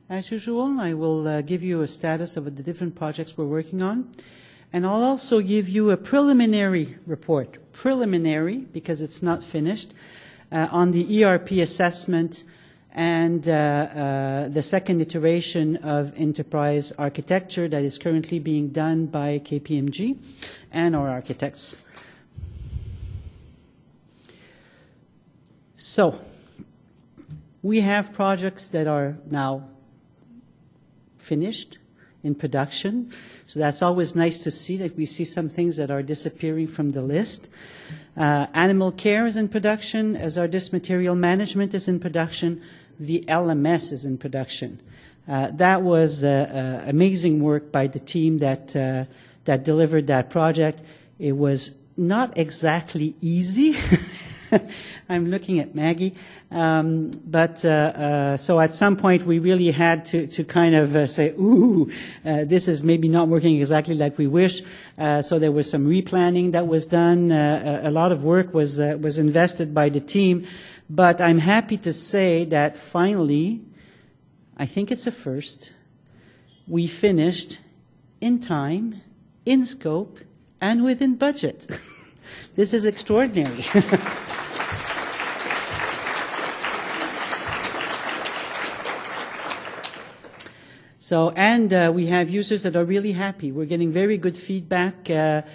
As usual, I will give you a status of the different projects we're working on, and I'll also give you a preliminary report, because it's not finished, on the ERP assessment and the second iteration of enterprise architecture that is currently being done by KPMG and our architects. So, we have projects that are now finished in production. So that's always nice to see that we see some things that are disappearing from the list. Animal care is in production, Hazardous Material Management is in production, the LMS is in production. That was amazing work by the team that delivered that project. It was not exactly easy. I'm looking at Maggie. So at some point we really had to kind of say, ooh, this is maybe not working exactly like we wish. So there was some replanning that was done. A lot of work was invested by the team. But I'm happy to say that finally, I think it's a first, we finished in time, in scope, and within budget. This is extraordinary. So, and we have users that are really happy. We're getting very good feedback.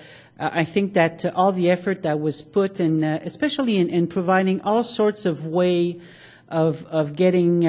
I think that all the effort that was put in, especially in providing all sorts of way of getting,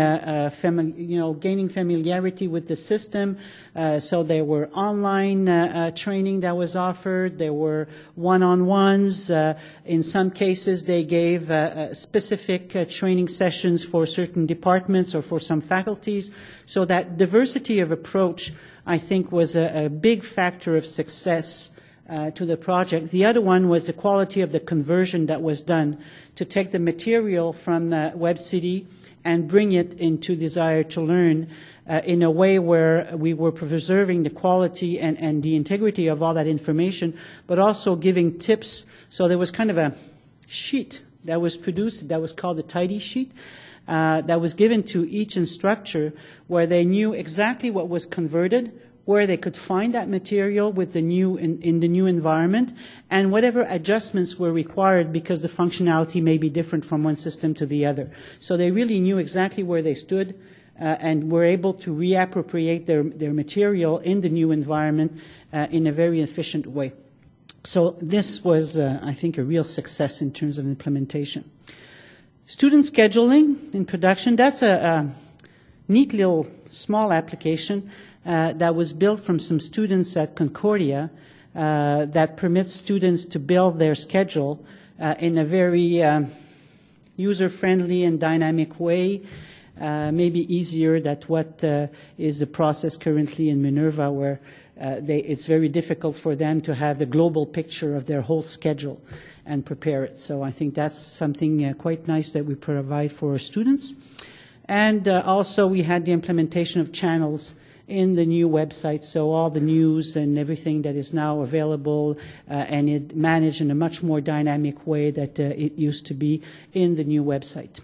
gaining familiarity with the system. So there were online training that was offered. There were one-on-ones. In some cases, they gave specific training sessions for certain departments or for some faculties. So that diversity of approach, I think, was a big factor of success to the project. The other one was the quality of the conversion that was done to take the material from WebCity and bring it into Desire to Learn in a way where we were preserving the quality and the integrity of all that information, but also giving tips. So there was kind of a sheet that was produced that was called the Tidy Sheet that was given to each instructor where they knew exactly what was converted, where they could find that material with the new in the new environment, and whatever adjustments were required because the functionality may be different from one system to the other. So they really knew exactly where they stood and were able to reappropriate their material in the new environment in a very efficient way. So this was, I think, a real success in terms of implementation. Student scheduling in production, that's a neat little small application that was built from some students at Concordia that permits students to build their schedule in a very user-friendly and dynamic way, maybe easier than what is the process currently in Minerva, where it's very difficult for them to have the global picture of their whole schedule and prepare it. So I think that's something quite nice that we provide for our students. And also we had the implementation of channels in the new website, so all the news and everything that is now available and it managed in a much more dynamic way that it used to be in the new website.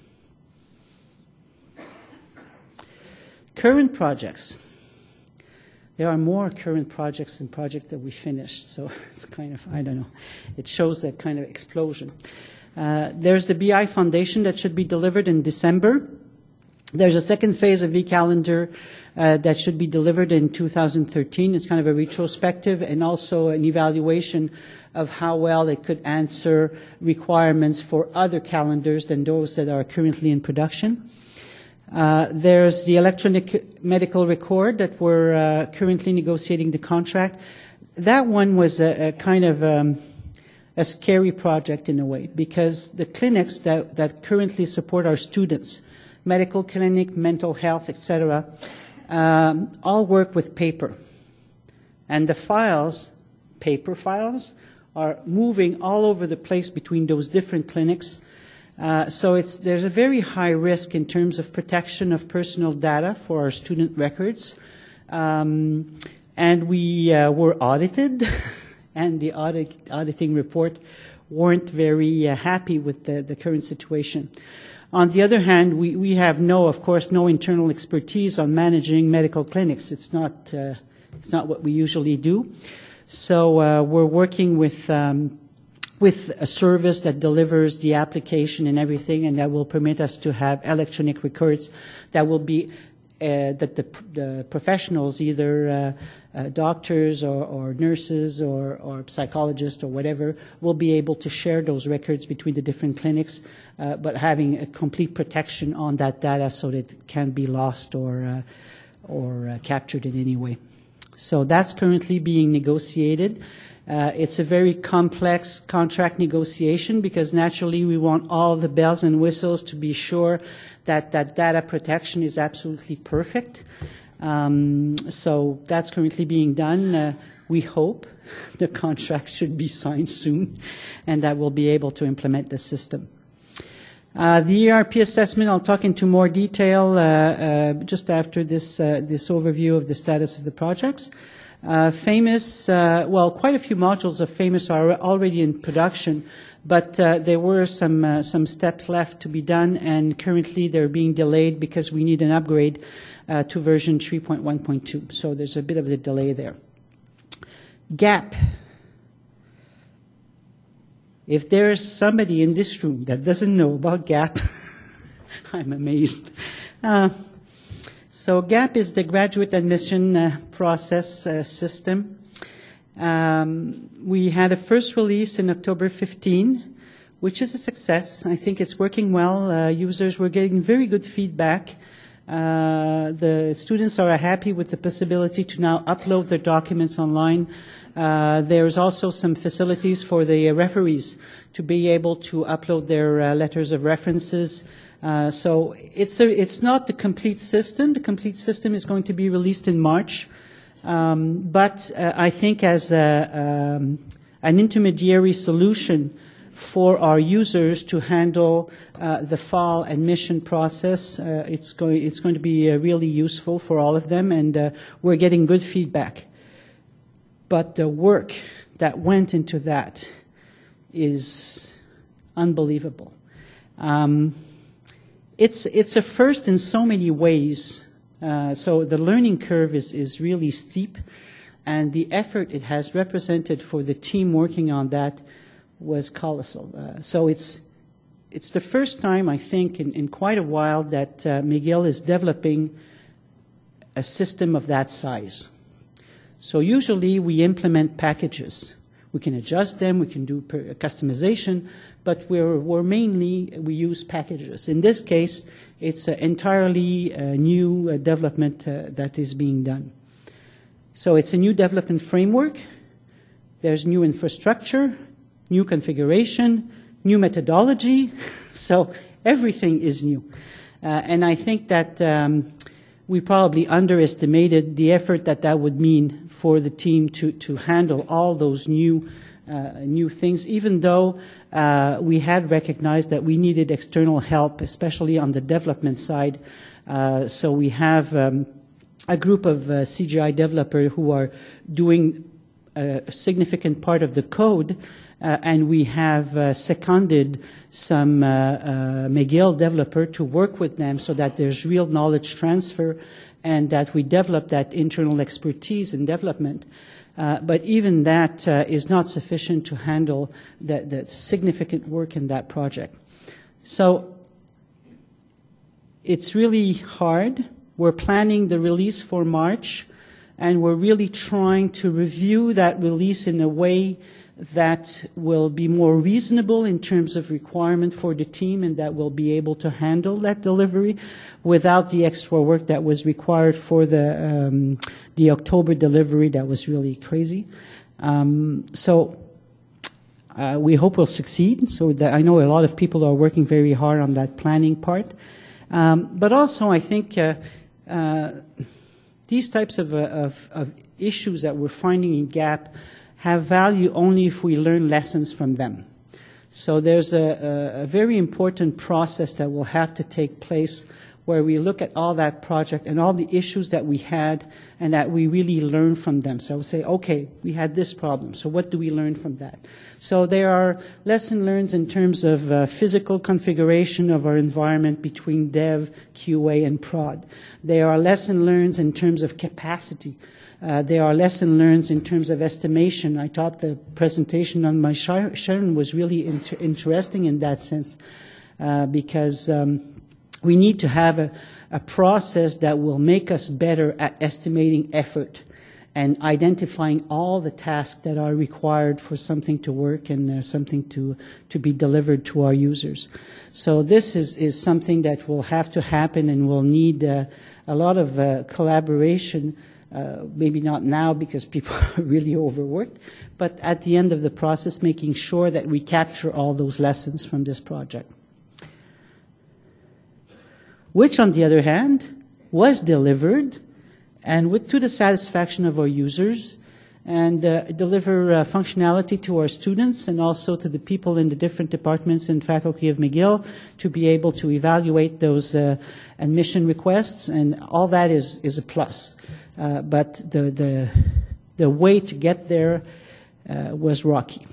Current projects. There are more current projects than projects that we finished, so it's kind of, I don't know, it shows that kind of explosion. There's the BI Foundation that should be delivered in December. There's a second phase of eCalendar that should be delivered in 2013. It's kind of a retrospective and also an evaluation of how well it could answer requirements for other calendars than those that are currently in production. There's the electronic medical record that we're currently negotiating the contract. That one was a kind of a scary project in a way, because the clinics that currently support our students, medical clinic, mental health, etc., all work with paper. And the files, paper files, are moving all over the place between those different clinics. So there's a very high risk in terms of protection of personal data for our student records. And we were audited, and the auditing report weren't very happy with the current situation. On the other hand, we have of course, no internal expertise on managing medical clinics. It's not what we usually do. So we're working with a service that delivers the application and everything, and that will permit us to have electronic records that will be that the professionals, either doctors or nurses or psychologists or whatever, will be able to share those records between the different clinics, but having a complete protection on that data so that it can't be lost or captured in any way. So that's currently being negotiated. It's a very complex contract negotiation because naturally we want all the bells and whistles to be sure that that data protection is absolutely perfect. So that's currently being done. We hope the contract should be signed soon and that we'll be able to implement the system. The ERP assessment, I'll talk into more detail just after this overview of the status of the projects. Famous, quite a few modules of Famous are already in production, but there were some steps left to be done, and currently they're being delayed because we need an upgrade to version 3.1.2. So there's a bit of a delay there. GAP. If there's somebody in this room that doesn't know about GAP, I'm amazed. So GAP is the graduate admission process system. We had a first release in October 15, which is a success. I think it's working well. Users were getting very good feedback. The students are happy with the possibility to now upload their documents online. There's also some facilities for the referees to be able to upload their letters of references. So it's not the complete system. The complete system is going to be released in March. But I think as an intermediary solution for our users to handle the fall admission process, it's going to be really useful for all of them, and we're getting good feedback. But the work that went into that is unbelievable. It's a first in so many ways. So the learning curve is really steep, and the effort it has represented for the team working on that was colossal. So it's the first time, I think, in quite a while that McGill is developing a system of that size. So usually we implement packages. We can adjust them, we can do customization, but we use packages. In this case, it's an entirely new development that is being done. So it's a new development framework. There's new infrastructure, new configuration, new methodology. So everything is new. And I think that we probably underestimated the effort that would mean for the team to handle all those new things, even though we had recognized that we needed external help, especially on the development side. So we have a group of CGI developers who are doing a significant part of the code, and we have seconded some McGill developer to work with them so that there's real knowledge transfer and that we develop that internal expertise in development. But even that is not sufficient to handle the significant work in that project. So it's really hard. We're planning the release for March, and we're really trying to review that release in a way that will be more reasonable in terms of requirement for the team, and that will be able to handle that delivery without the extra work that was required for the October delivery. That was really crazy. So we hope we'll succeed. So that I know a lot of people are working very hard on that planning part. But also I think these types of issues that we're finding in GAP have value only if we learn lessons from them. So there's a very important process that will have to take place where we look at all that project and all the issues that we had and that we really learn from them. So we say, okay, we had this problem, so what do we learn from that? So there are lesson learned in terms of physical configuration of our environment between dev, QA, and prod. There are lesson learned in terms of capacity. There are lesson learned in terms of estimation. I thought the presentation on my Sharon was really interesting in that sense, because we need to have a process that will make us better at estimating effort and identifying all the tasks that are required for something to work and something to be delivered to our users. So this is something that will have to happen and will need a lot of collaboration, maybe not now because people are really overworked, but at the end of the process, making sure that we capture all those lessons from this project. Which, on the other hand, was delivered and to the satisfaction of our users and deliver functionality to our students and also to the people in the different departments and faculty of McGill to be able to evaluate those admission requests, and all that is a plus. But the way to get there was rocky.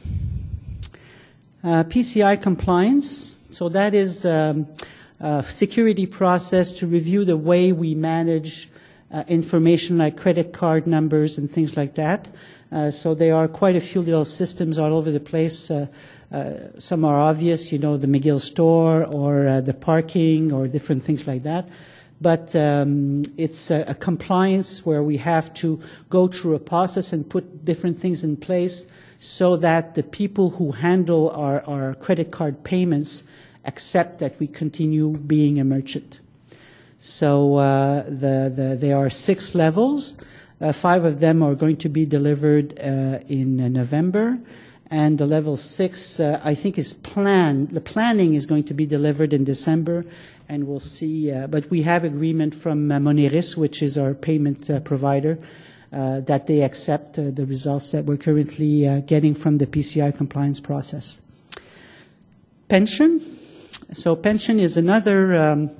PCI compliance, so that is security process to review the way we manage information like credit card numbers and things like that. So there are quite a few little systems all over the place. Some are obvious, you know, the McGill store or the parking or different things like that. But it's a compliance where we have to go through a process and put different things in place so that the people who handle our credit card payments accept that we continue being a merchant. So there are 6 levels. 5 of them are going to be delivered in November. And the level 6, I think, is planned. The planning is going to be delivered in December, and we'll see. But we have agreement from Moneris, which is our payment provider, that they accept the results that we're currently getting from the PCI compliance process. Pension. So pension is another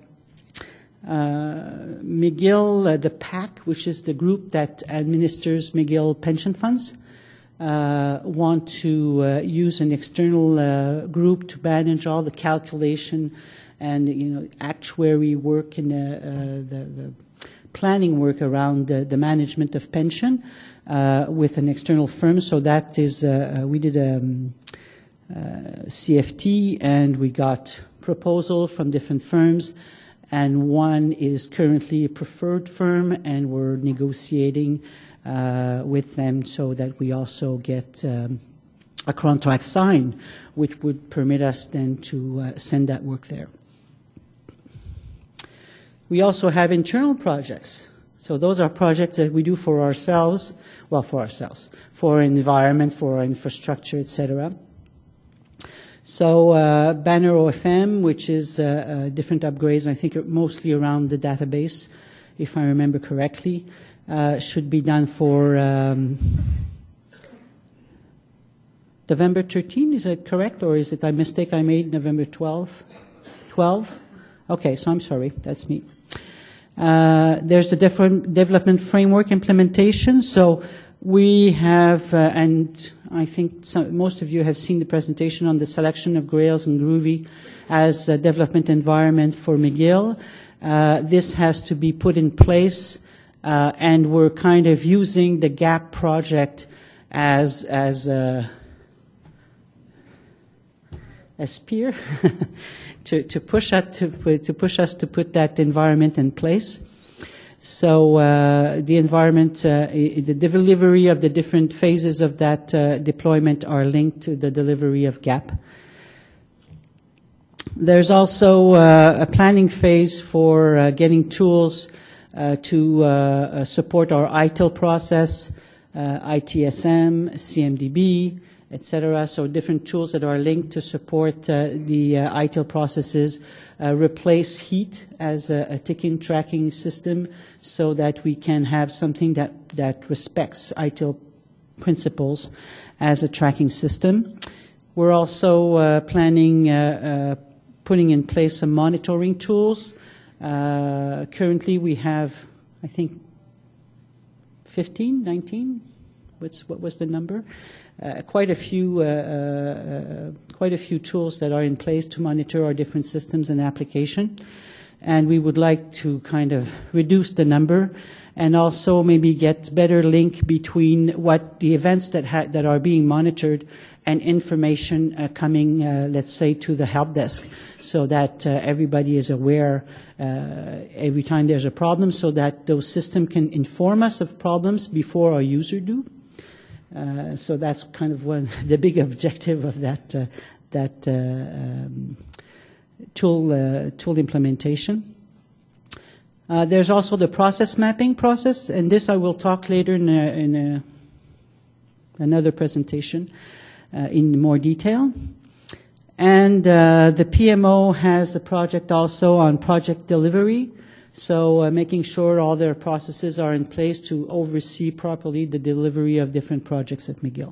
McGill, the PAC, which is the group that administers McGill pension funds, want to use an external group to manage all the calculation and, you know, actuary work and the planning work around the management of pension with an external firm. So that is, we did a CFT, and we got proposal from different firms, and one is currently a preferred firm, and we're negotiating with them so that we also get a contract signed, which would permit us then to send that work there. We also have internal projects. So those are projects that we do for ourselves, well, for our environment, for our infrastructure, etc. So Banner OFM, which is different upgrades, I think mostly around the database, if I remember correctly, should be done for November 13, is that correct? Or is it a mistake I made, November 12? 12? Okay, so I'm sorry, that's me. There's the different development framework implementation. So we have, and I think most of you have seen the presentation on the selection of Grails and Groovy as a development environment for McGill. This has to be put in place, and we're kind of using the GAP project as a spear to push us to put that environment in place. So the environment, the delivery of the different phases of that deployment are linked to the delivery of GAP. There's also a planning phase for getting tools to support our ITIL process, ITSM, CMDB, etc. So different tools that are linked to support the ITIL processes, replace HEAT as a ticking tracking system so that we can have something that respects ITIL principles as a tracking system. We're also planning putting in place some monitoring tools Currently, we have, I think, 15, 19? What was the number? Quite a few tools that are in place to monitor our different systems and application. And we would like to kind of reduce the number and also maybe get better link between what the events that are being monitored and information coming, let's say, to the help desk, so that everybody is aware every time there's a problem, so that those systems can inform us of problems before our user do. So that's kind of the big objective of that tool implementation. There's also the process mapping process, and this I will talk later in another presentation in more detail. And the PMO has a project also on project delivery, so making sure all their processes are in place to oversee properly the delivery of different projects at McGill.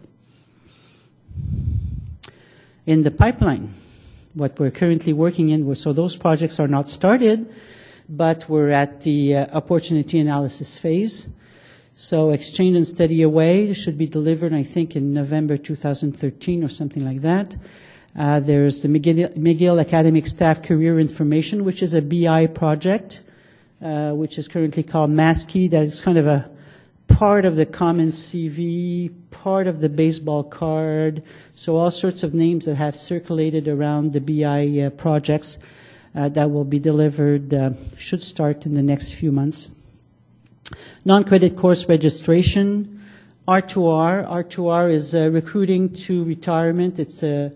In the pipeline, what we're currently working in, so those projects are not started, but we're at the opportunity analysis phase. So Exchange and Study Away should be delivered, I think, in November 2013 or something like that. There's the McGill Academic Staff Career Information, which is a BI project, which is currently called MASCI. That is kind of a part of the Common CV, part of the baseball card, so all sorts of names that have circulated around the BI projects that will be delivered, should start in the next few months. Non-credit course registration, R2R. R2R is recruiting to retirement. It's a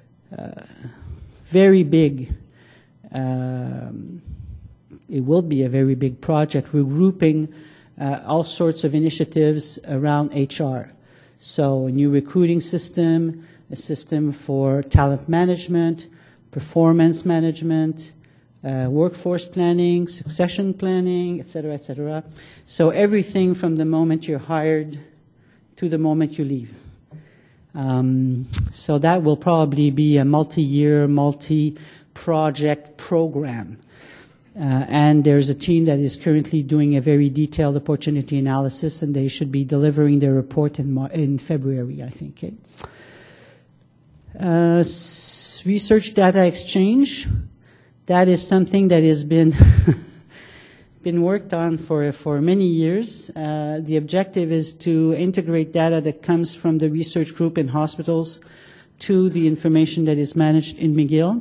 very big, it will be a very big project, regrouping all sorts of initiatives around HR. So a new recruiting system, a system for talent management, performance management, workforce planning, succession planning, et cetera, et cetera. So everything from the moment you're hired to the moment you leave. So that will probably be a multi-year, multi-project program. And there's a team that is currently doing a very detailed opportunity analysis, and they should be delivering their report in February, I think. Okay? Research data exchange. That is something that has been worked on for many years. The objective is to integrate data that comes from the research group in hospitals to the information that is managed in McGill.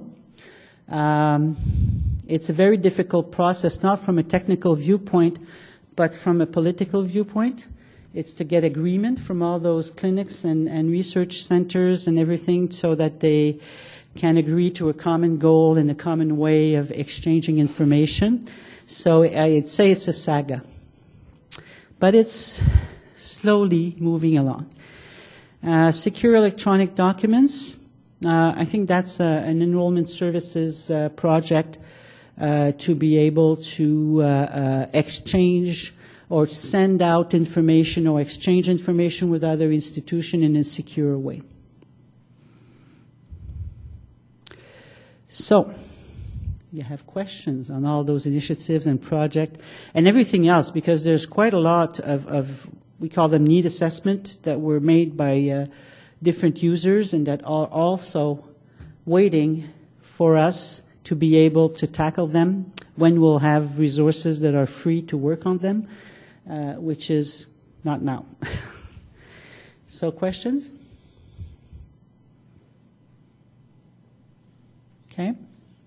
It's a very difficult process, not from a technical viewpoint, but from a political viewpoint. It's to get agreement from all those clinics and research centers and everything so that they can agree to a common goal and a common way of exchanging information. So I'd say it's a saga. But it's slowly moving along. Secure electronic documents. I think that's an enrollment services project to be able to exchange or send out information or exchange information with other institutions in a secure way. So, you have questions on all those initiatives and projects and everything else, because there's quite a lot of we call them need assessment that were made by different users and that are also waiting for us to be able to tackle them when we'll have resources that are free to work on them, which is not now. So questions? Okay.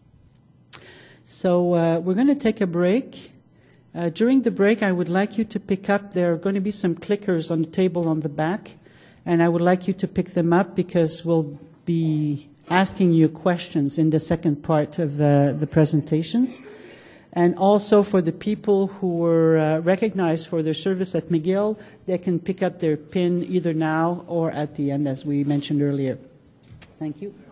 So we're going to take a break. During the break, I would like you to pick up, there are going to be some clickers on the table on the back, and I would like you to pick them up because we'll be asking you questions in the second part of the presentations. And also for the people who were recognized for their service at McGill, they can pick up their PIN either now or at the end, as we mentioned earlier. Thank you.